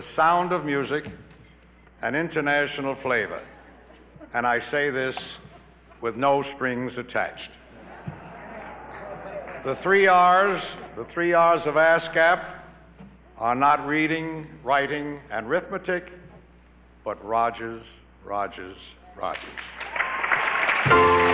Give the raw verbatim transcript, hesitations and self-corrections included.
sound of music and international flavor. And I say this with no strings attached. The three R's, the three R's of ASCAP are not reading, writing, and arithmetic, but Rodgers, Rodgers, Rodgers.